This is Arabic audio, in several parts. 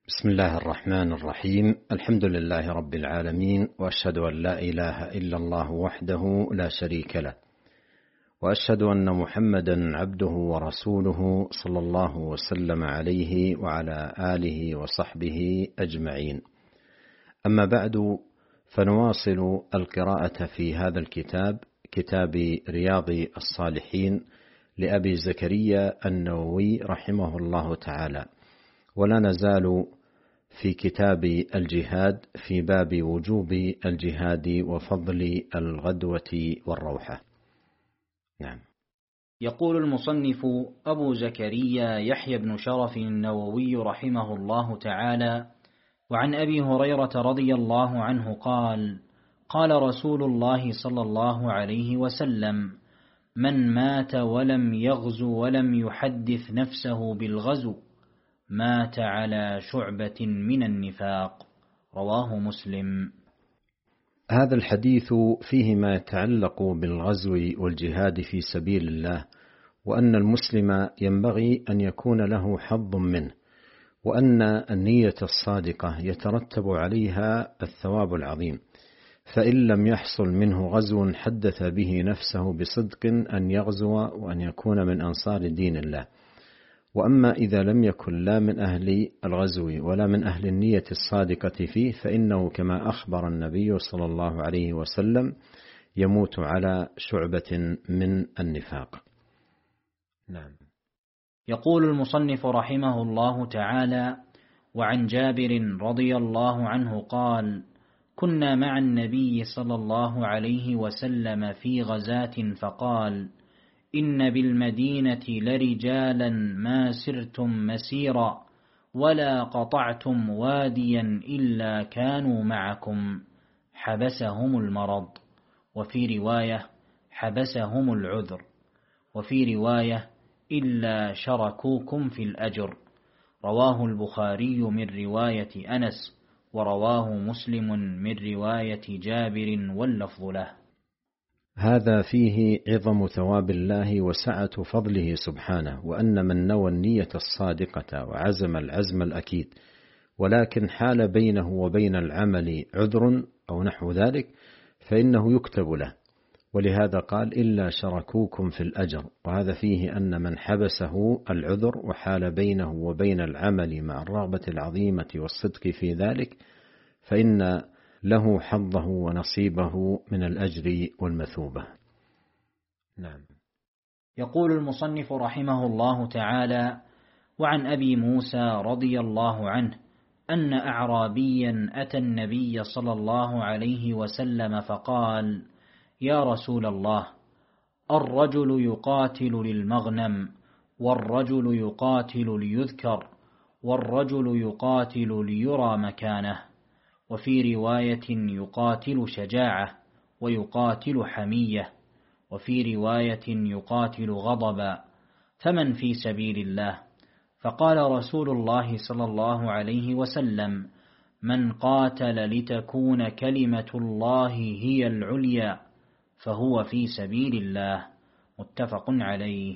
بسم الله الرحمن الرحيم. الحمد لله رب العالمين، وأشهد أن لا إله إلا الله وحده لا شريك له، وأشهد أن محمدا عبده ورسوله صلى الله وسلم عليه وعلى آله وصحبه أجمعين. أما بعد، فنواصل القراءة في هذا الكتاب، كتاب رياض الصالحين لأبي زكريا النووي رحمه الله تعالى، ولا نزال في كتاب الجهاد في باب وجوب الجهاد وفضل الغدوة والروحة. نعم. يقول المصنف أبو زكريا يحيى بن شرف النووي رحمه الله تعالى: وعن أبي هريرة رضي الله عنه قال: قال رسول الله صلى الله عليه وسلم: من مات ولم يغزو ولم يحدث نفسه بالغزو مات على شعبة من النفاق. رواه مسلم. هذا الحديث فيه ما يتعلق بالغزو والجهاد في سبيل الله، وأن المسلم ينبغي أن يكون له حظ منه، وأن النية الصادقة يترتب عليها الثواب العظيم، فإن لم يحصل منه غزو حدث به نفسه بصدق أن يغزو وأن يكون من أنصار دين الله. وأما إذا لم يكن لا من أهل الغزو ولا من أهل النية الصادقة فيه، فإنه كما أخبر النبي صلى الله عليه وسلم يموت على شعبة من النفاق. نعم. يقول المصنف رحمه الله تعالى: وعن جابر رضي الله عنه قال: كنا مع النبي صلى الله عليه وسلم في غزاة فقال: إن بالمدينة لرجالا ما سرتم مسيرا ولا قطعتم واديا إلا كانوا معكم، حبسهم المرض، وفي رواية حبسهم العذر، وفي رواية إلا شركوكم في الأجر. رواه البخاري من رواية أنس، ورواه مسلم من رواية جابر واللفظ له. هذا فيه عظم ثواب الله وسعة فضله سبحانه، وأن من نوى النية الصادقة وعزم العزم الأكيد ولكن حال بينه وبين العمل عذر أو نحو ذلك فإنه يكتب له، ولهذا قال إلا شركوكم في الأجر. وهذا فيه أن من حبسه العذر وحال بينه وبين العمل مع الرغبة العظيمة والصدق في ذلك فإن له حظه ونصيبه من الأجر والمثوبة. نعم. يقول المصنف رحمه الله تعالى: وعن أبي موسى رضي الله عنه أن أعرابيا أتى النبي صلى الله عليه وسلم فقال: يا رسول الله، الرجل يقاتل للمغنم، والرجل يقاتل ليذكر، والرجل يقاتل ليرى مكانه، وفي رواية يقاتل شجاعة، ويقاتل حمية، وفي رواية يقاتل غضبا، فمن في سبيل الله؟ فقال رسول الله صلى الله عليه وسلم: من قاتل لتكون كلمة الله هي العليا فهو في سبيل الله. متفق عليه.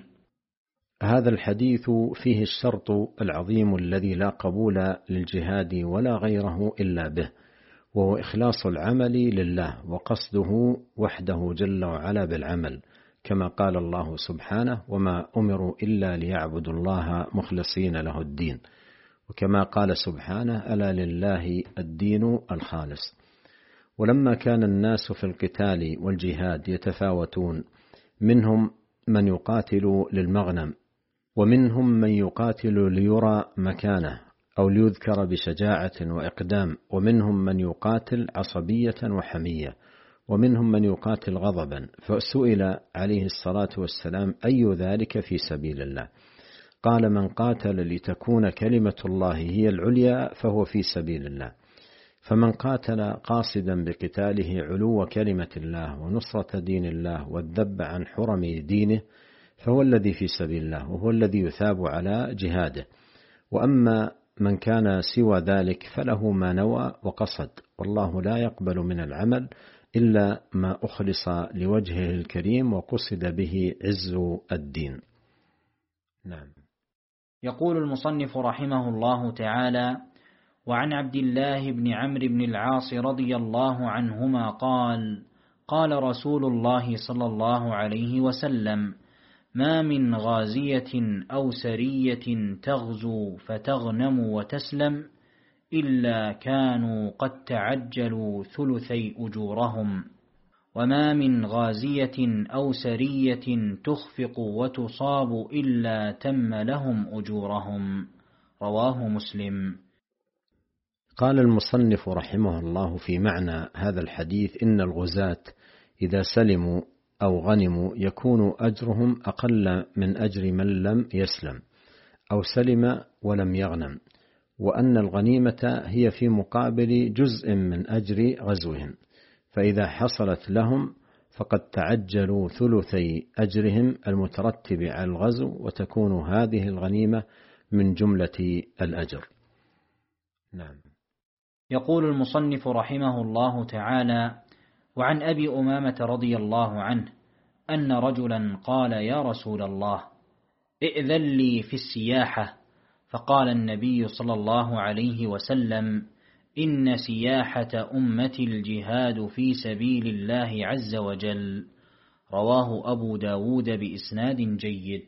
هذا الحديث فيه الشرط العظيم الذي لا قبول للجهاد ولا غيره إلا به، وهو إخلاص العمل لله وقصده وحده جل وعلا بالعمل، كما قال الله سبحانه: وما أمروا إلا ليعبدوا الله مخلصين له الدين، وكما قال سبحانه: ألا لله الدين الخالص. ولما كان الناس في القتال والجهاد يتفاوتون، منهم من يقاتل للمغنم، ومنهم من يقاتل ليرى مكانه أو ليذكر بشجاعة وإقدام، ومنهم من يقاتل عصبية وحمية، ومنهم من يقاتل غضبا. فسئل عليه الصلاة والسلام: أي ذلك في سبيل الله؟ قال: من قاتل لتكون كلمة الله هي العليا فهو في سبيل الله. فمن قاتل قاصدا بقتاله علو كلمة الله ونصرة دين الله والذب عن حرم دينه فهو الذي في سبيل الله، وهو الذي يثاب على جهاده. وأما من كان سوى ذلك فله ما نوى وقصد، والله لا يقبل من العمل إلا ما أخلص لوجهه الكريم وقصد به عز الدين. نعم. يقول المصنف رحمه الله تعالى: وعن عبد الله بن عمرو بن العاص رضي الله عنهما قال: قال رسول الله صلى الله عليه وسلم: ما من غازية أو سرية تغزو فتغنم وتسلم إلا كانوا قد تعجلوا ثلثي أجورهم، وما من غازية أو سرية تخفق وتصاب إلا تم لهم أجورهم. رواه مسلم. قال المصنف رحمه الله في معنى هذا الحديث: إن الغزاة إذا سلموا أو غنموا يكون أجرهم أقل من أجر من لم يسلم أو سلم ولم يغنم، وأن الغنيمة هي في مقابل جزء من أجر غزوهم، فإذا حصلت لهم فقد تعجلوا ثلثي أجرهم المترتب على الغزو، وتكون هذه الغنيمة من جملة الأجر. نعم. يقول المصنف رحمه الله تعالى: وعن أبي أمامة رضي الله عنه أن رجلا قال: يا رسول الله، ائذن لي في السياحة. فقال النبي صلى الله عليه وسلم: إن سياحة أمتي الجهاد في سبيل الله عز وجل. رواه أبو داود بإسناد جيد.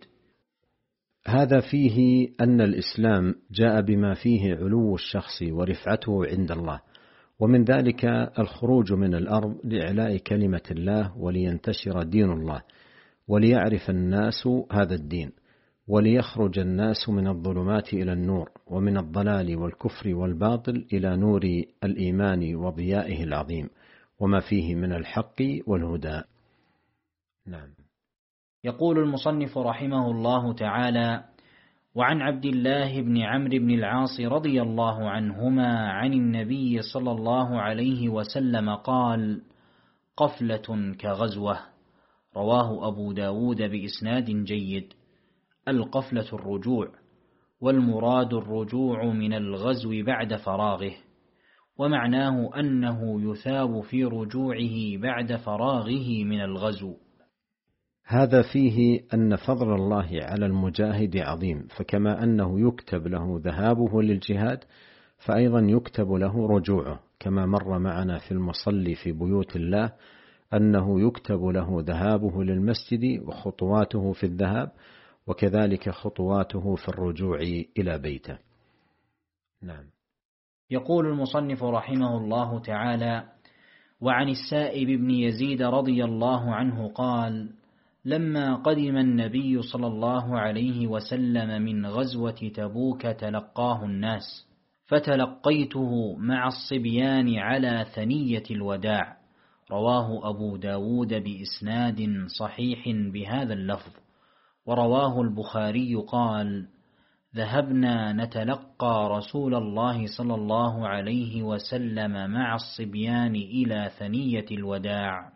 هذا فيه أن الإسلام جاء بما فيه علو الشخص ورفعته عند الله، ومن ذلك الخروج من الأرض لإعلاء كلمة الله ولينتشر دين الله، وليعرف الناس هذا الدين، وليخرج الناس من الظلمات إلى النور، ومن الضلال والكفر والباطل إلى نور الإيمان وضيائه العظيم، وما فيه من الحق والهدى. نعم. يقول المصنف رحمه الله تعالى: وعن عبد الله بن عمرو بن العاص رضي الله عنهما عن النبي صلى الله عليه وسلم قال: قفلة كغزوة. رواه أبو داود بإسناد جيد. القفلة الرجوع، والمراد الرجوع من الغزو بعد فراغه، ومعناه أنه يثاب في رجوعه بعد فراغه من الغزو. هذا فيه أن فضل الله على المجاهد عظيم، فكما أنه يكتب له ذهابه للجهاد فأيضا يكتب له رجوعه، كما مر معنا في المصلي في بيوت الله أنه يكتب له ذهابه للمسجد وخطواته في الذهاب، وكذلك خطواته في الرجوع إلى بيته. نعم. يقول المصنف رحمه الله تعالى: وعن السائب بن يزيد رضي الله عنه قال: لما قدم النبي صلى الله عليه وسلم من غزوة تبوك تلقاه الناس، فتلقيته مع الصبيان على ثنية الوداع. رواه أبو داود بإسناد صحيح بهذا اللفظ. ورواه البخاري قال: ذهبنا نتلقى رسول الله صلى الله عليه وسلم مع الصبيان إلى ثنية الوداع.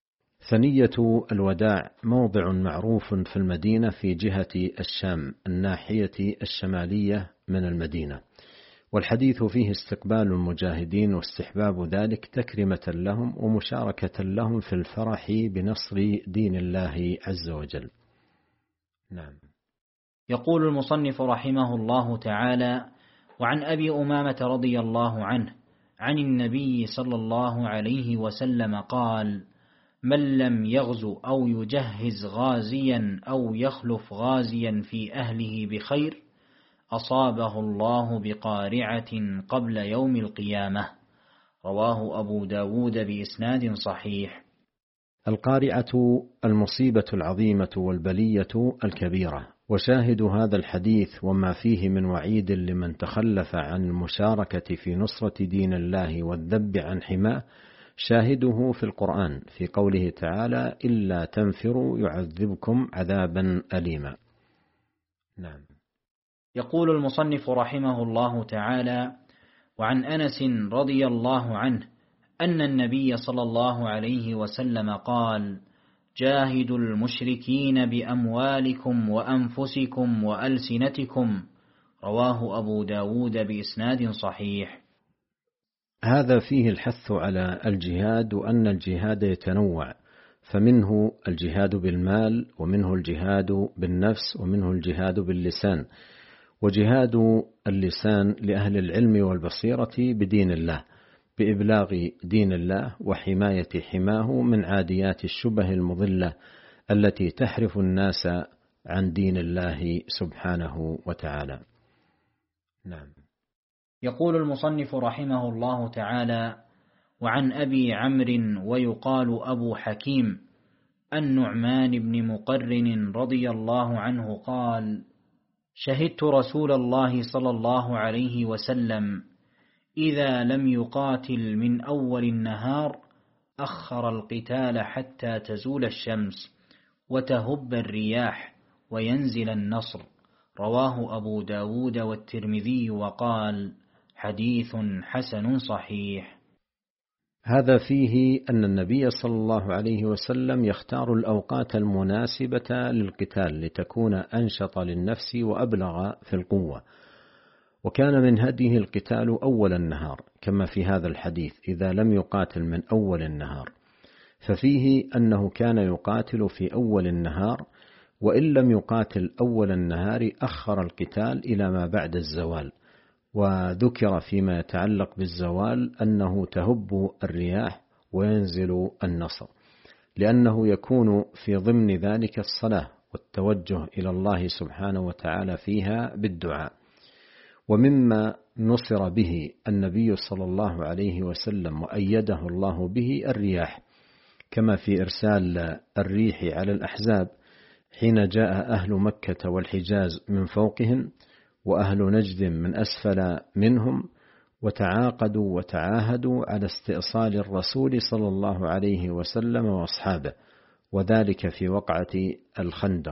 ثنية الوداع موضع معروف في المدينة في جهة الشام الناحية الشمالية من المدينة، والحديث فيه استقبال المجاهدين واستحباب ذلك تكرمة لهم ومشاركة لهم في الفرح بنصر دين الله عز وجل. نعم. يقول المصنف رحمه الله تعالى: وعن أبي أمامة رضي الله عنه عن النبي صلى الله عليه وسلم قال: من لم يغزو أو يجهز غازيا أو يخلف غازيا في أهله بخير أصابه الله بقارعة قبل يوم القيامة. رواه أبو داود بإسناد صحيح. القارعة المصيبة العظيمة والبلية الكبيرة، وشاهد هذا الحديث وما فيه من وعيد لمن تخلف عن المشاركة في نصرة دين الله والذب عن حماه شاهده في القرآن في قوله تعالى: إلا تنفروا يعذبكم عذابا أليما. نعم. يقول المصنف رحمه الله تعالى: وعن أنس رضي الله عنه أن النبي صلى الله عليه وسلم قال: جاهدوا المشركين بأموالكم وأنفسكم وألسنتكم. رواه أبو داود بإسناد صحيح. هذا فيه الحث على الجهاد، وأن الجهاد يتنوع، فمنه الجهاد بالمال، ومنه الجهاد بالنفس، ومنه الجهاد باللسان، وجهاد اللسان لأهل العلم والبصيرة بدين الله، بإبلاغ دين الله وحماية حماه من عاديات الشبه المضلة التي تحرف الناس عن دين الله سبحانه وتعالى. نعم. يقول المصنف رحمه الله تعالى: وعن أبي عمرو ويقال أبو حكيم النعمان بن مقرن رضي الله عنه قال: شهدت رسول الله صلى الله عليه وسلم إذا لم يقاتل من أول النهار أخر القتال حتى تزول الشمس وتهب الرياح وينزل النصر. رواه أبو داود والترمذي وقال: حديث حسن صحيح. هذا فيه أن النبي صلى الله عليه وسلم يختار الأوقات المناسبة للقتال لتكون أنشط للنفس وأبلغ في القوة، وكان من هديه القتال أول النهار كما في هذا الحديث: إذا لم يقاتل من أول النهار، ففيه أنه كان يقاتل في أول النهار، وإن لم يقاتل أول النهار أخر القتال إلى ما بعد الزوال. وذكر فيما يتعلق بالزوال أنه تهب الرياح وينزل النصر، لأنه يكون في ضمن ذلك الصلاة والتوجه إلى الله سبحانه وتعالى فيها بالدعاء. ومما نصر به النبي صلى الله عليه وسلم وأيده الله به الرياح، كما في إرسال الريح على الأحزاب حين جاء أهل مكة والحجاز من فوقهم وأهل نجد من أسفل منهم، وتعاقدوا وتعاهدوا على استئصال الرسول صلى الله عليه وسلم وأصحابه، وذلك في وقعة الخندق،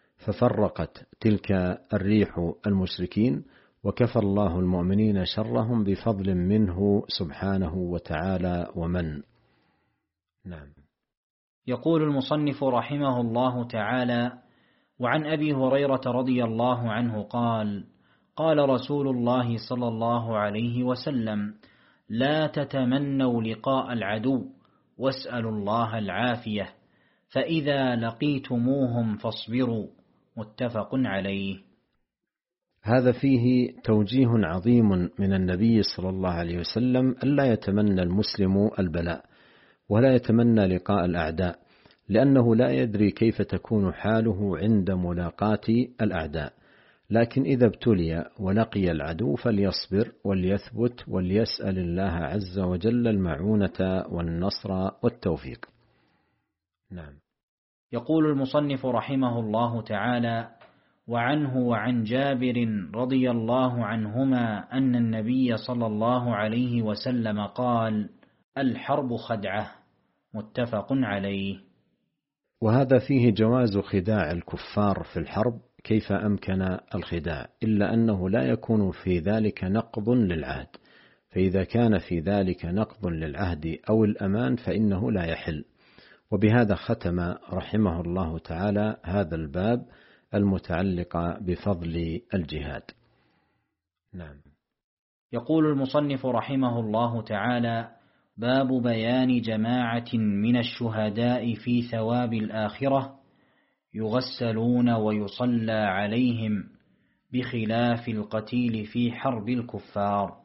ففرقت تلك الريح المشركين، وكفى الله المؤمنين شرهم بفضل منه سبحانه وتعالى ومن. نعم. يقول المصنف رحمه الله تعالى: وعن أبي هريرة رضي الله عنه قال: قال رسول الله صلى الله عليه وسلم: لا تتمنوا لقاء العدو واسألوا الله العافية، فإذا لقيتموهم فاصبروا. متفق عليه. هذا فيه توجيه عظيم من النبي صلى الله عليه وسلم ألا يتمنى المسلم البلاء ولا يتمنى لقاء الأعداء، لأنه لا يدري كيف تكون حاله عند ملاقاة الأعداء، لكن إذا ابتلي ولقي العدو فليصبر وليثبت وليسأل الله عز وجل المعونة والنصر والتوفيق. نعم. يقول المصنف رحمه الله تعالى: وعنه وعن جابر رضي الله عنهما أن النبي صلى الله عليه وسلم قال: الحرب خدعة. متفق عليه. وهذا فيه جواز خداع الكفار في الحرب كيف أمكن الخداع، إلا أنه لا يكون في ذلك نقض للعهد، فإذا كان في ذلك نقض للعهد أو الأمان فإنه لا يحل. وبهذا ختم رحمه الله تعالى هذا الباب المتعلق بفضل الجهاد. نعم. يقول المصنف رحمه الله تعالى: باب بيان جماعة من الشهداء في ثواب الآخرة يغسلون ويصلى عليهم بخلاف القتيل في حرب الكفار.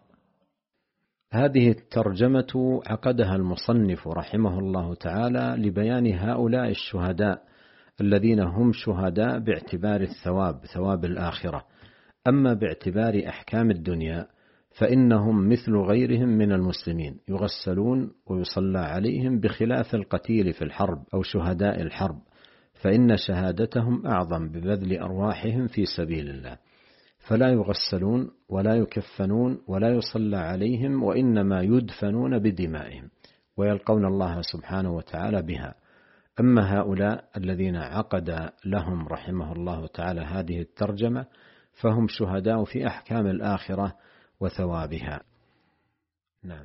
هذه الترجمة عقدها المصنف رحمه الله تعالى لبيان هؤلاء الشهداء الذين هم شهداء باعتبار الثواب، ثواب الآخرة. أما باعتبار أحكام الدنيا فإنهم مثل غيرهم من المسلمين، يغسلون ويصلى عليهم بخلاف القتيل في الحرب أو شهداء الحرب، فإن شهادتهم أعظم ببذل أرواحهم في سبيل الله، فلا يغسلون ولا يكفنون ولا يصلى عليهم، وإنما يدفنون بدمائهم ويلقون الله سبحانه وتعالى بها. أما هؤلاء الذين عقد لهم رحمه الله تعالى هذه الترجمة فهم شهداء في أحكام الآخرة وثوابها. نعم.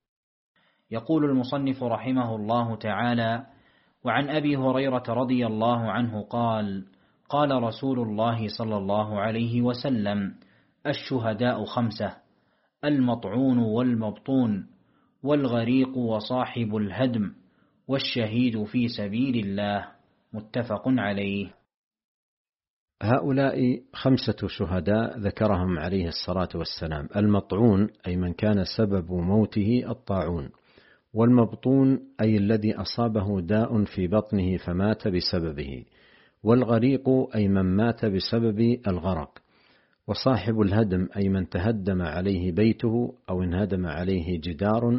يقول المصنف رحمه الله تعالى: وعن أبي هريرة رضي الله عنه قال: قال رسول الله صلى الله عليه وسلم: الشهداء 5: المطعون والمبطون والغريق وصاحب الهدم والشهيد في سبيل الله. متفق عليه. هؤلاء 5 شهداء ذكرهم عليه الصلاة والسلام: المطعون أي من كان سبب موته الطاعون، والمبطون أي الذي أصابه داء في بطنه فمات بسببه، والغريق أي من مات بسبب الغرق، وصاحب الهدم أي من تهدم عليه بيته أو انهدم عليه جدار.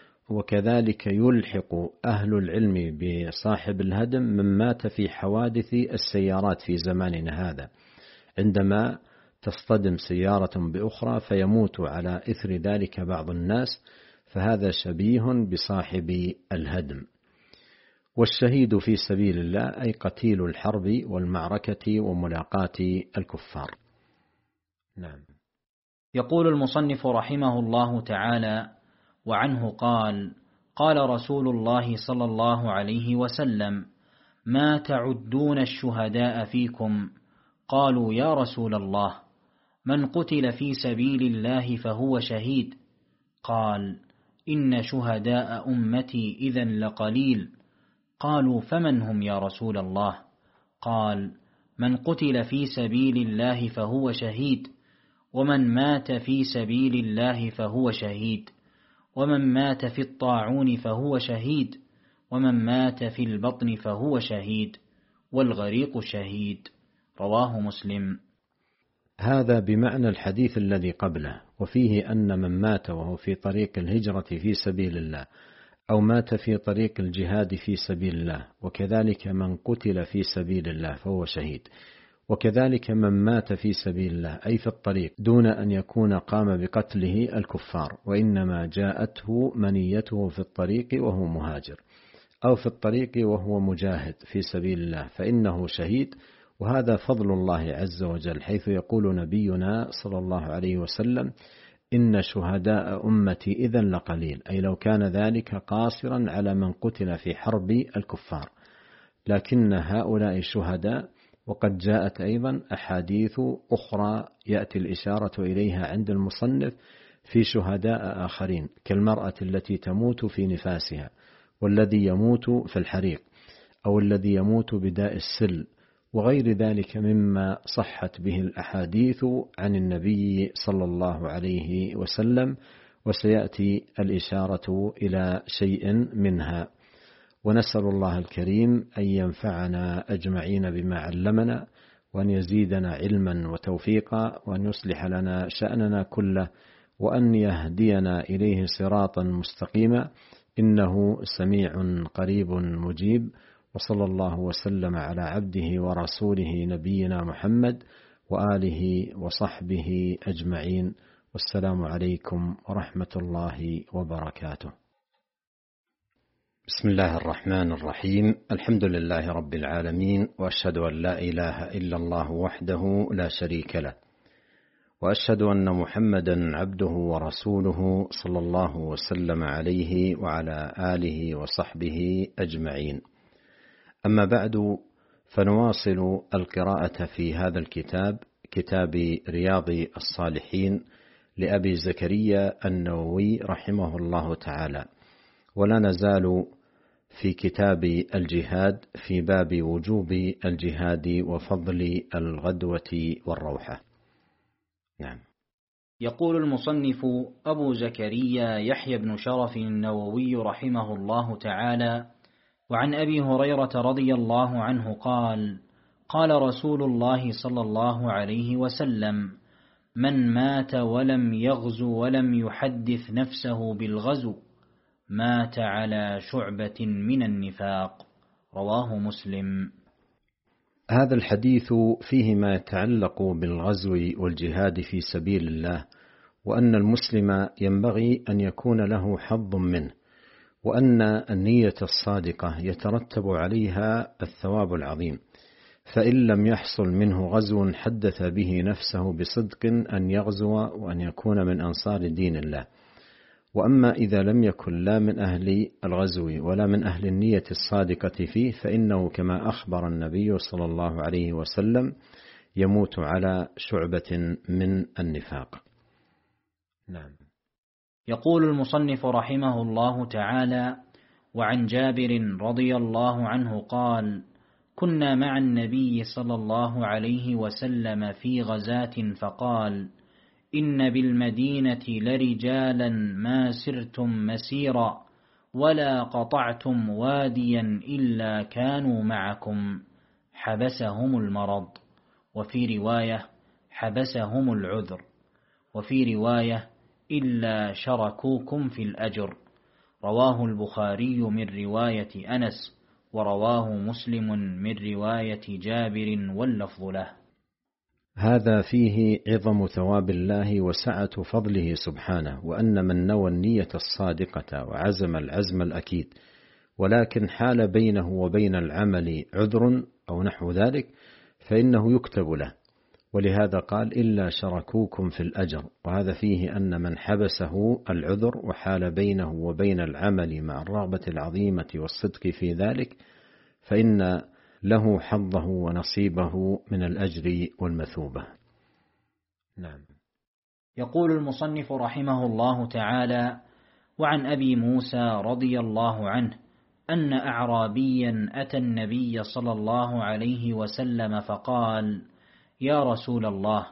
وكذلك يلحق أهل العلم بصاحب الهدم من مات في حوادث السيارات في زماننا هذا، عندما تصطدم سيارة بأخرى فيموت على إثر ذلك بعض الناس، فهذا شبيه بصاحب الهدم. والشهيد في سبيل الله أي قتيل الحرب والمعركة وملاقاة الكفار. نعم. يقول المصنف رحمه الله تعالى: وعنه قال: قال رسول الله صلى الله عليه وسلم: ما تعدون الشهداء فيكم؟ قالوا: يا رسول الله، من قتل في سبيل الله فهو شهيد. قال: إن شهداء أمتي إذن لقليل. قالوا: فمن هم يا رسول الله؟ قال: من قتل في سبيل الله فهو شهيد، ومن مات في سبيل الله فهو شهيد، ومن مات في الطاعون فهو شهيد، ومن مات في البطن فهو شهيد، والغريق شهيد. رواه مسلم. هذا بمعنى الحديث الذي قبله، وفيه أن من مات وهو في طريق الهجرة في سبيل الله، أو مات في طريق الجهاد في سبيل الله، وكذلك من قتل في سبيل الله فهو شهيد، وكذلك من مات في سبيل الله أي في الطريق دون أن يكون قام بقتله الكفار، وإنما جاءته منيته في الطريق وهو مهاجر، أو في الطريق وهو مجاهد في سبيل الله، فإنه شهيد. وهذا فضل الله عز وجل، حيث يقول نبينا صلى الله عليه وسلم: إن شهداء أمتي إذن لقليل، أي لو كان ذلك قاصرا على من قتل في حرب الكفار، لكن هؤلاء شهداء. وقد جاءت أيضا أحاديث أخرى يأتي الإشارة إليها عند المصنف في شهداء آخرين، كالمرأة التي تموت في نفاسها، والذي يموت في الحريق، أو الذي يموت بداء السل، وغير ذلك مما صحت به الأحاديث عن النبي صلى الله عليه وسلم، وسيأتي الإشارة إلى شيء منها. ونسأل الله الكريم أن ينفعنا أجمعين بما علمنا، وأن يزيدنا علما وتوفيقا، وأن يصلح لنا شأننا كله، وأن يهدينا إليه صراطا مستقيما، إنه سميع قريب مجيب. وصلى الله وسلم على عبده ورسوله نبينا محمد وآله وصحبه أجمعين، والسلام عليكم ورحمة الله وبركاته. بسم الله الرحمن الرحيم. الحمد لله رب العالمين، وأشهد أن لا إله إلا الله وحده لا شريك له، وأشهد أن محمدا عبده ورسوله صلى الله وسلم عليه وعلى آله وصحبه أجمعين. أما بعد، فنواصل القراءة في هذا الكتاب، كتاب رياض الصالحين لأبي زكريا النووي رحمه الله تعالى، ولا نزال في كتاب الجهاد في باب وجوب الجهاد وفضل الغدوة والروحة. نعم. يقول المصنف أبو زكريا يحيى بن شرف النووي رحمه الله تعالى: وعن أبي هريرة رضي الله عنه قال: قال رسول الله صلى الله عليه وسلم: من مات ولم يغزو ولم يحدث نفسه بالغزو مات على شعبة من النفاق. رواه مسلم. هذا الحديث فيه ما يتعلق بالغزو والجهاد في سبيل الله، وأن المسلم ينبغي أن يكون له حظ منه، وأن النية الصادقة يترتب عليها الثواب العظيم، فإن لم يحصل منه غزو حدث به نفسه بصدق أن يغزو وأن يكون من أنصار دين الله. وأما إذا لم يكن لا من أهل الغزو ولا من أهل النية الصادقة فيه، فإنه كما أخبر النبي صلى الله عليه وسلم يموت على شعبة من النفاق. نعم. يقول المصنف رحمه الله تعالى: وعن جابر رضي الله عنه قال: كنا مع النبي صلى الله عليه وسلم في غزاة فقال: إن بالمدينة لرجالا ما سرتم مسيرا ولا قطعتم واديا إلا كانوا معكم، حبسهم المرض، وفي رواية حبسهم العذر، وفي رواية إلا شركوكم في الأجر. رواه البخاري من رواية أنس، ورواه مسلم من رواية جابر واللفظ له. هذا فيه عظم ثواب الله وسعة فضله سبحانه، وأن من نوى النية الصادقة وعزم العزم الأكيد ولكن حال بينه وبين العمل عذر أو نحو ذلك فإنه يكتب له، ولهذا قال: إلا شركوكم في الأجر. وهذا فيه أن من حبسه العذر وحال بينه وبين العمل مع الرغبة العظيمة والصدق في ذلك فإن له حظه ونصيبه من الأجر والمثوبة. نعم. يقول المصنف رحمه الله تعالى: وعن أبي موسى رضي الله عنه أن أعرابيا أتى النبي صلى الله عليه وسلم فقال: يا رسول الله،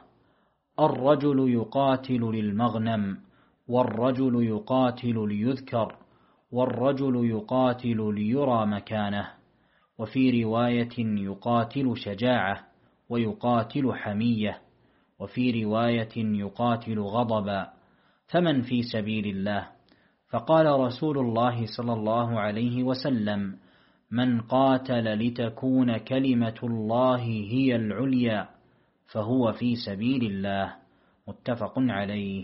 الرجل يقاتل للمغنم، والرجل يقاتل ليذكر، والرجل يقاتل ليرى مكانه، وفي رواية يقاتل شجاعة، ويقاتل حمية، وفي رواية يقاتل غضبا، فمن في سبيل الله؟ فقال رسول الله صلى الله عليه وسلم: من قاتل لتكون كلمة الله هي العليا فهو في سبيل الله. متفق عليه.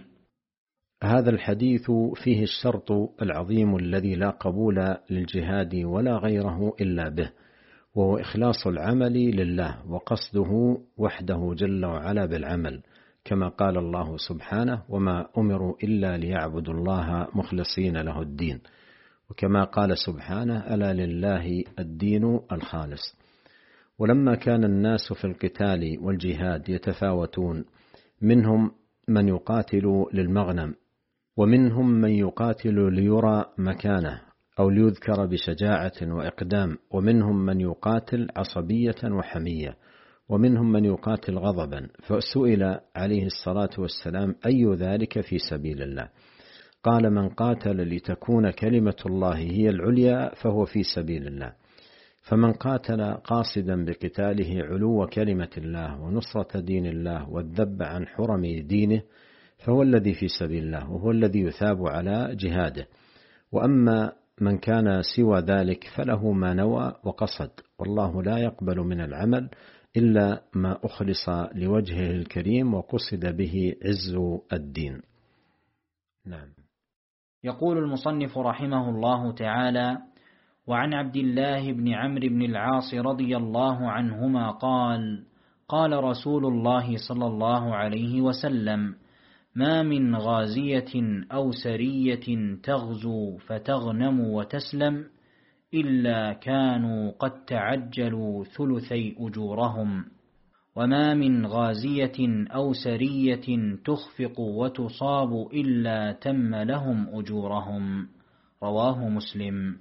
هذا الحديث فيه الشرط العظيم الذي لا قبول للجهاد ولا غيره إلا به، وهو إخلاص العمل لله وقصده وحده جل وعلا بالعمل، كما قال الله سبحانه: وما أمروا إلا ليعبدوا الله مخلصين له الدين، وكما قال سبحانه: ألا لله الدين الخالص. ولما كان الناس في القتال والجهاد يتفاوتون، منهم من يقاتل للمغنم، ومنهم من يقاتل ليرى مكانه أو ليذكر بشجاعة وإقدام، ومنهم من يقاتل عصبية وحمية، ومنهم من يقاتل غضبا. فسئل عليه الصلاة والسلام: أي ذلك في سبيل الله؟ قال: من قاتل لتكون كلمة الله هي العليا فهو في سبيل الله. فمن قاتل قاصدا بقتاله علو كلمة الله ونصرة دين الله والذب عن حرم دينه فهو الذي في سبيل الله، وهو الذي يثاب على جهاده. وأما من كان سوى ذلك فله ما نوى وقصد، والله لا يقبل من العمل إلا ما أخلص لوجهه الكريم وقصد به عز الدين. نعم. يقول المصنف رحمه الله تعالى: وعن عبد الله بن عمرو بن العاص رضي الله عنهما قال: قال رسول الله صلى الله عليه وسلم: ما من غازية أو سرية تغزو فتغنم وتسلم إلا كانوا قد تعجلوا ثلثي أجورهم، وما من غازية أو سرية تخفق وتصاب إلا تم لهم أجورهم. رواه مسلم.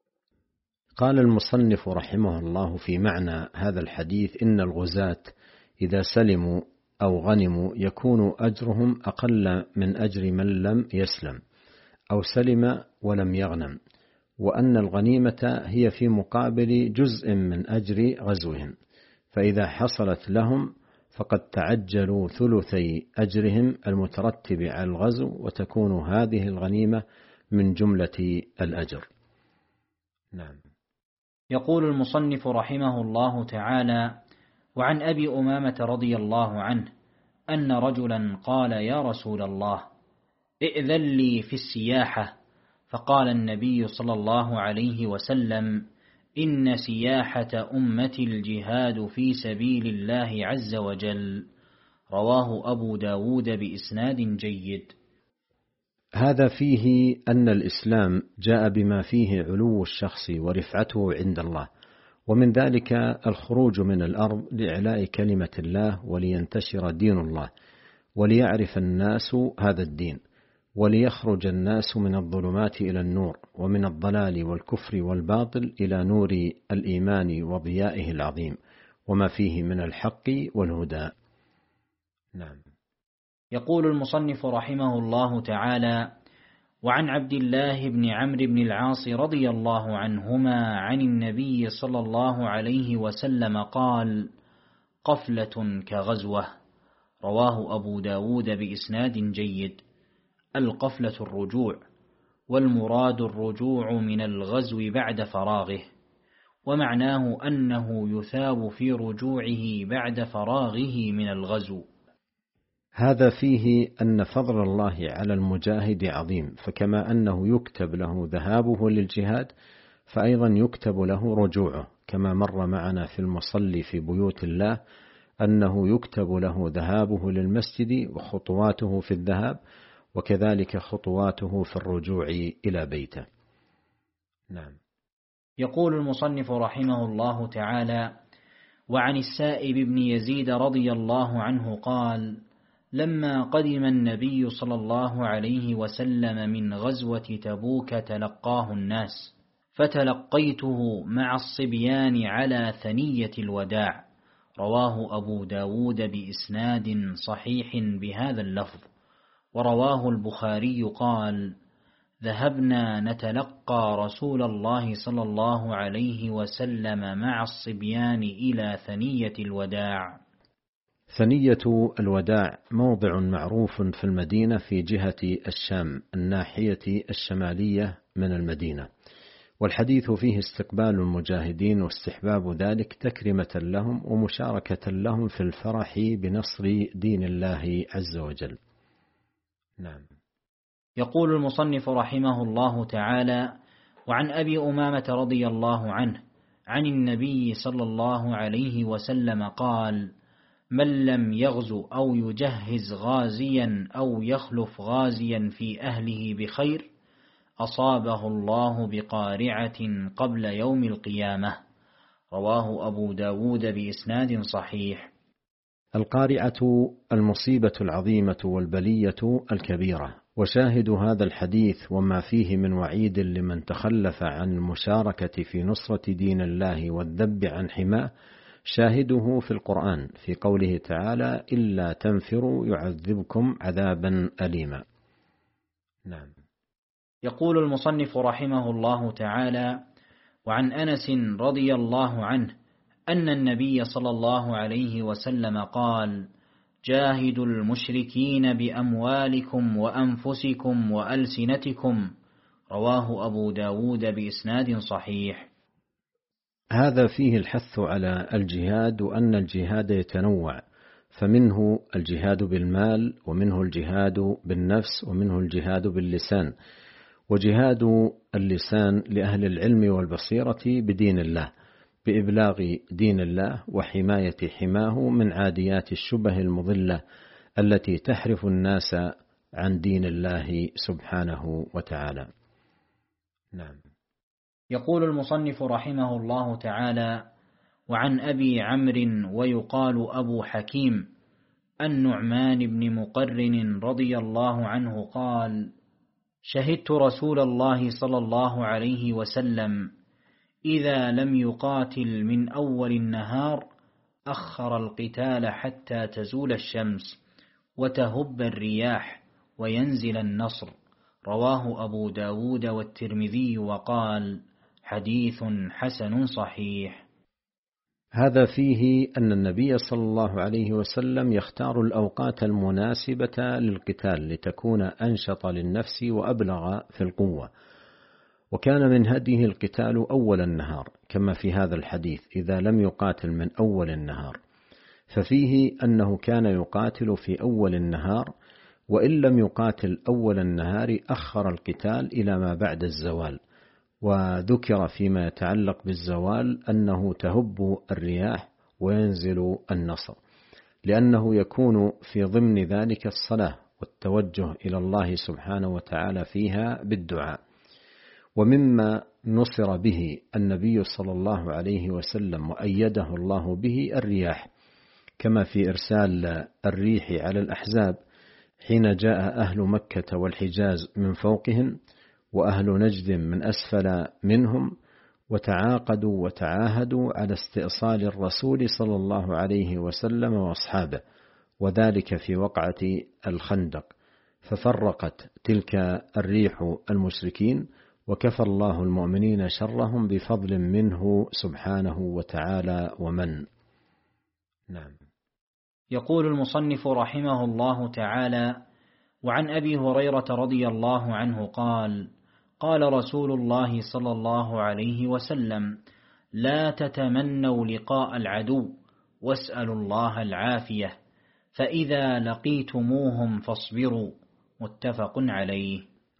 قال المصنف رحمه الله في معنى هذا الحديث: إن الغزاة إذا سلموا أو غنموا يكون أجرهم أقل من أجر من لم يسلم أو سلم ولم يغنم، وأن الغنيمة هي في مقابل جزء من أجر غزوهم، فإذا حصلت لهم فقد تعجلوا ثلثي أجرهم المترتب على الغزو، وتكون هذه الغنيمة من جملة الأجر. نعم. يقول المصنف رحمه الله تعالى: وعن أبي أمامة رضي الله عنه أن رجلا قال: يا رسول الله، ائذن لي في السياحة. فقال النبي صلى الله عليه وسلم: إن سياحة أمتي الجهاد في سبيل الله عز وجل. رواه أبو داود بإسناد جيد. هذا فيه أن الإسلام جاء بما فيه علو الشخص ورفعته عند الله، ومن ذلك الخروج من الأرض لإعلاء كلمة الله ولينتشر دين الله وليعرف الناس هذا الدين، وليخرج الناس من الظلمات إلى النور ومن الضلال والكفر والباطل إلى نور الإيمان وضيائه العظيم وما فيه من الحق والهدى. نعم. يقول المصنف رحمه الله تعالى: وعن عبد الله بن عمرو بن العاص رضي الله عنهما عن النبي صلى الله عليه وسلم قال: قفلة كغزوة. رواه أبو داود بإسناد جيد. القفلة الرجوع، والمراد الرجوع من الغزو بعد فراغه، ومعناه أنه يثاب في رجوعه بعد فراغه من الغزو. هذا فيه أن فضل الله على المجاهد عظيم، فكما أنه يكتب له ذهابه للجهاد فأيضا يكتب له رجوعه، كما مر معنا في المصلي في بيوت الله أنه يكتب له ذهابه للمسجد وخطواته في الذهاب، وكذلك خطواته في الرجوع إلى بيته. نعم. يقول المصنف رحمه الله تعالى: وعن السائب بن يزيد رضي الله عنه قال: لما قدم النبي صلى الله عليه وسلم من غزوة تبوك تلقاه الناس، فتلقيته مع الصبيان على ثنية الوداع. رواه أبو داود بإسناد صحيح بهذا اللفظ. ورواه البخاري قال: ذهبنا نتلقى رسول الله صلى الله عليه وسلم مع الصبيان إلى ثنية الوداع. ثنية الوداع موضع معروف في المدينة في جهة الشام الناحية الشمالية من المدينة، والحديث فيه استقبال المجاهدين واستحباب ذلك تكرمة لهم ومشاركة لهم في الفرح بنصر دين الله عز وجل. نعم. يقول المصنف رحمه الله تعالى: وعن أبي أمامة رضي الله عنه عن النبي صلى الله عليه وسلم قال: من لم يغزو أو يجهز غازيا أو يخلف غازيا في أهله بخير أصابه الله بقارعة قبل يوم القيامة. رواه أبو داود بإسناد صحيح. القارعة المصيبة العظيمة والبلية الكبيرة، وشاهد هذا الحديث وما فيه من وعيد لمن تخلف عن المشاركة في نصرة دين الله والذب عن حماه شاهده في القرآن في قوله تعالى: إلا تنفروا يعذبكم عذابا أليما. نعم. يقول المصنف رحمه الله تعالى: وعن أنس رضي الله عنه أن النبي صلى الله عليه وسلم قال: جاهدوا المشركين بأموالكم وأنفسكم وألسنتكم. رواه أبو داود بإسناد صحيح. هذا فيه الحث على الجهاد، وأن الجهاد يتنوع، فمنه الجهاد بالمال، ومنه الجهاد بالنفس، ومنه الجهاد باللسان. وجهاد اللسان لأهل العلم والبصيرة بدين الله، بإبلاغ دين الله وحماية حماه من عاديات الشبه المضلة التي تحرف الناس عن دين الله سبحانه وتعالى. نعم. يقول المصنف رحمه الله تعالى: وعن أبي عمرو ويقال أبو حكيم النعمان بن مقرن رضي الله عنه قال: شهدت رسول الله صلى الله عليه وسلم إذا لم يقاتل من أول النهار أخر القتال حتى تزول الشمس وتهب الرياح وينزل النصر. رواه أبو داود والترمذي وقال: حديث حسن صحيح. هذا فيه أن النبي صلى الله عليه وسلم يختار الأوقات المناسبة للقتال لتكون أنشط للنفس وأبلغ في القوة، وكان من هديه القتال أول النهار كما في هذا الحديث: إذا لم يقاتل من أول النهار، ففيه أنه كان يقاتل في أول النهار، وإن لم يقاتل أول النهار أخر القتال إلى ما بعد الزوال. وذكر فيما يتعلق بالزوال أنه تهب الرياح وينزل النصر، لأنه يكون في ضمن ذلك الصلاة والتوجه إلى الله سبحانه وتعالى فيها بالدعاء. ومما نصر به النبي صلى الله عليه وسلم وأيده الله به الرياح، كما في إرسال الريح على الأحزاب حين جاء أهل مكة والحجاز من فوقهم وأهل نجد من أسفل منهم، وتعاقدوا وتعاهدوا على استئصال الرسول صلى الله عليه وسلم وأصحابه، وذلك في وقعة الخندق، ففرقت تلك الريح المشركين، وكفى الله المؤمنين شرهم بفضل منه سبحانه وتعالى ومن. نعم. يقول المصنف رحمه الله تعالى: وعن أبي هريرة رضي الله عنه قال: قال رسول الله صلى الله عليه وسلم: لا تتمنوا لقاء العدو واسألوا الله العافية، فإذا لقيتموهم فاصبروا. متفق عليه.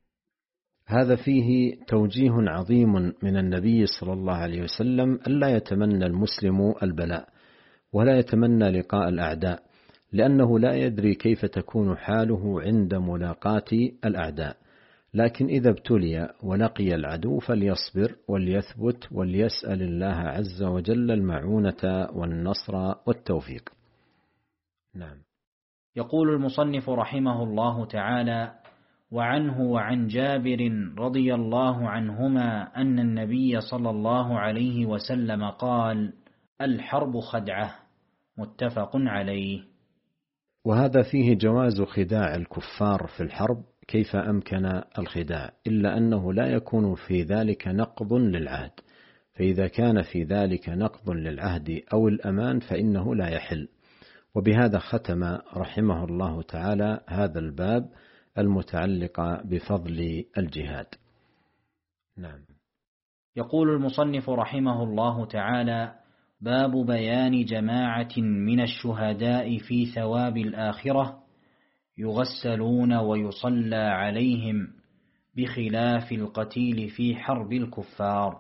هذا فيه توجيه عظيم من النبي صلى الله عليه وسلم ألا يتمنى المسلم البلاء ولا يتمنى لقاء الأعداء، لأنه لا يدري كيف تكون حاله عند ملاقاة الأعداء، لكن إذا ابتلي ولقي العدو فليصبر وليثبت وليسأل الله عز وجل المعونة والنصر والتوفيق. نعم. يقول المصنف رحمه الله تعالى: وعنه وعن جابر رضي الله عنهما أن النبي صلى الله عليه وسلم قال: الحرب خدعة. متفق عليه. وهذا فيه جواز خداع الكفار في الحرب كيف أمكن الخداع، إلا أنه لا يكون في ذلك نقض للعهد، فإذا كان في ذلك نقض للعهد أو الأمان فإنه لا يحل. وبهذا ختم رحمه الله تعالى هذا الباب المتعلق بفضل الجهاد. نعم. يقول المصنف رحمه الله تعالى: باب بيان جماعة من الشهداء في ثواب الآخرة يغسلون ويصلى عليهم بخلاف القتيل في حرب الكفار.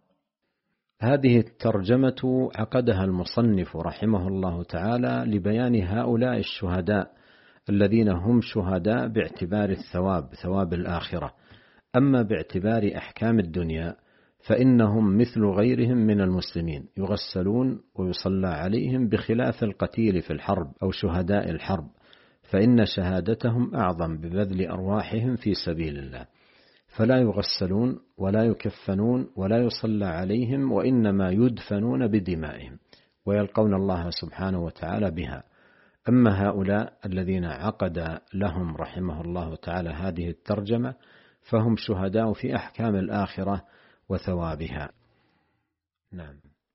هذه الترجمة عقدها المصنف رحمه الله تعالى لبيان هؤلاء الشهداء الذين هم شهداء باعتبار الثواب، ثواب الآخرة، أما باعتبار أحكام الدنيا فإنهم مثل غيرهم من المسلمين، يغسلون ويصلى عليهم بخلاف القتيل في الحرب أو شهداء الحرب، فإن شهادتهم أعظم ببذل أرواحهم في سبيل الله، فلا يغسلون ولا يكفنون ولا يصلى عليهم، وإنما يدفنون بدمائهم ويلقون الله سبحانه وتعالى بها. أما هؤلاء الذين عقد لهم رحمه الله تعالى هذه الترجمة فهم شهداء في أحكام الآخرة وثوابها. نعم.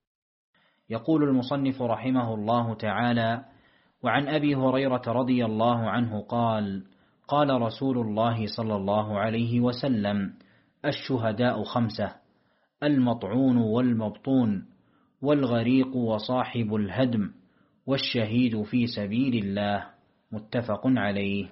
يقول المصنف رحمه الله تعالى: وعن أبي هريرة رضي الله عنه قال: قال رسول الله صلى الله عليه وسلم: الشهداء 5: المطعون والمبطون والغريق وصاحب الهدم والشهيد في سبيل الله. متفق عليه.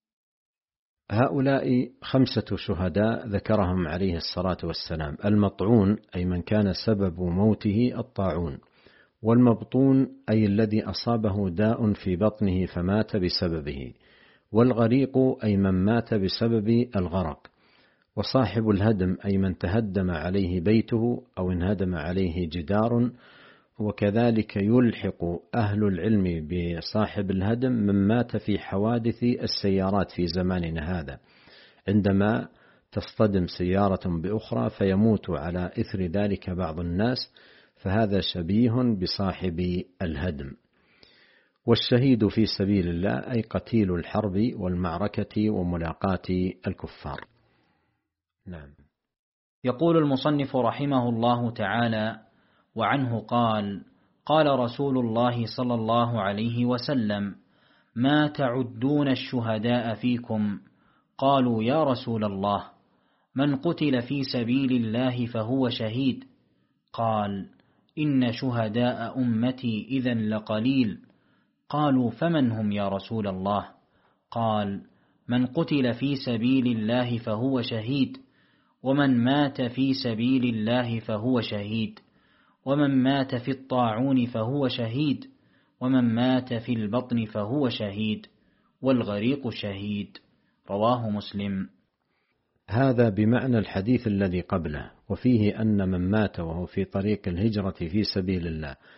هؤلاء 5 شهداء ذكرهم عليه الصلاة والسلام: المطعون أي من كان سبب موته الطاعون، والمبطون أي الذي أصابه داء في بطنه فمات بسببه، والغريق أي من مات بسبب الغرق، وصاحب الهدم أي من تهدم عليه بيته أو انهدم عليه جدار. وكذلك يلحق أهل العلم بصاحب الهدم من مات في حوادث السيارات في زماننا هذا، عندما تصطدم سيارة بأخرى فيموت على إثر ذلك بعض الناس، فهذا شبيه بصاحب الهدم. والشهيد في سبيل الله أي قتيل الحرب والمعركة وملاقاة الكفار. نعم. يقول المصنف رحمه الله تعالى: وعنه قال: قال رسول الله صلى الله عليه وسلم: ما تعدون الشهداء فيكم؟ قالوا: يا رسول الله، من قتل في سبيل الله فهو شهيد. قال: إن شهداء أمتي إذن لقليل. قالوا: فمن هم يا رسول الله؟ قال: من قتل في سبيل الله فهو شهيد، ومن مات في سبيل الله فهو شهيد، ومن مات في الطاعون فهو شهيد، ومن مات في البطن فهو شهيد، والغريق شهيد. رواه مسلم. هذا بمعنى الحديث الذي قبله، وفيه أن من مات وهو في طريق الهجرة في سبيل الله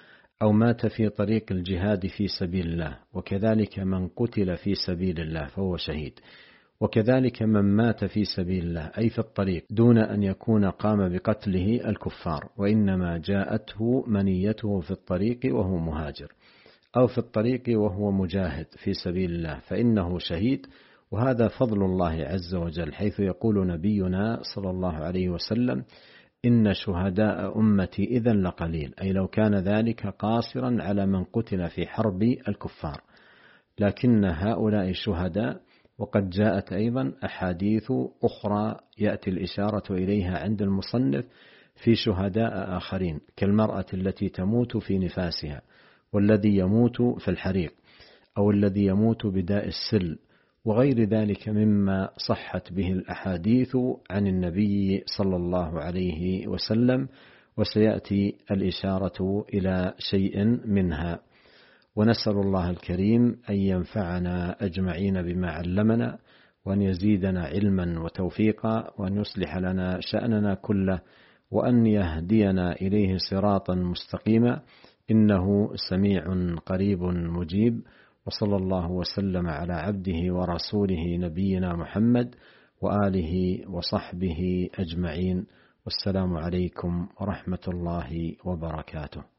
أو مات في طريق الجهاد في سبيل الله، وكذلك من قتل في سبيل الله فهو شهيد، وكذلك من مات في سبيل الله أي في الطريق دون أن يكون قام بقتله الكفار، وإنما جاءته منيته في الطريق وهو مهاجر، أو في الطريق وهو مجاهد في سبيل الله، فإنه شهيد. وهذا فضل الله عز وجل، حيث يقول نبينا صلى الله عليه وسلم: إن شهداء أمتي إذن لقليل، أي لو كان ذلك قاصرا على من قتل في حرب الكفار، لكن هؤلاء شهداء. وقد جاءت أيضا أحاديث أخرى يأتي الإشارة إليها عند المصنف في شهداء آخرين، كالمرأة التي تموت في نفاسها، والذي يموت في الحريق، أو الذي يموت بداء السل، وغير ذلك مما صحت به الأحاديث عن النبي صلى الله عليه وسلم، وسيأتي الإشارة إلى شيء منها. ونسأل الله الكريم أن ينفعنا أجمعين بما علمنا، وأن يزيدنا علما وتوفيقا، وأن يصلح لنا شأننا كله، وأن يهدينا إليه صراطا مستقيما، إنه سميع قريب مجيب. وصلى الله وسلم على عبده ورسوله نبينا محمد وآله وصحبه أجمعين، والسلام عليكم ورحمة الله وبركاته.